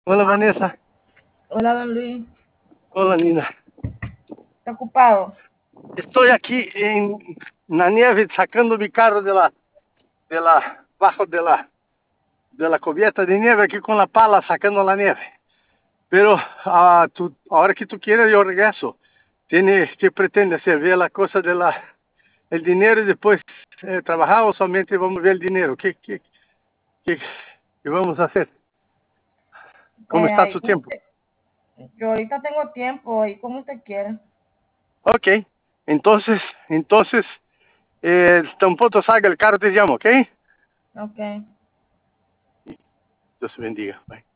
Hola Vanessa, Hola, don Luis. hola Nina. ¿Está ocupado? Estoy aquí en la nieve sacando mi carro bajo de la cubierta de nieve aquí con la pala sacando la nieve. Pero ahora que tú quieres yo regreso. ¿Qué pretende hacer? ¿Ver la cosa el dinero y después trabajar o solamente vamos a ver el dinero? ¿Qué, qué vamos a hacer? ¿Cómo está Ahí su como tiempo? usted, yo ahorita tengo tiempo, ahí como usted quiera. Ok, entonces, tan pronto salga el carro te llamo, ¿ok? Ok. Dios bendiga. Bye.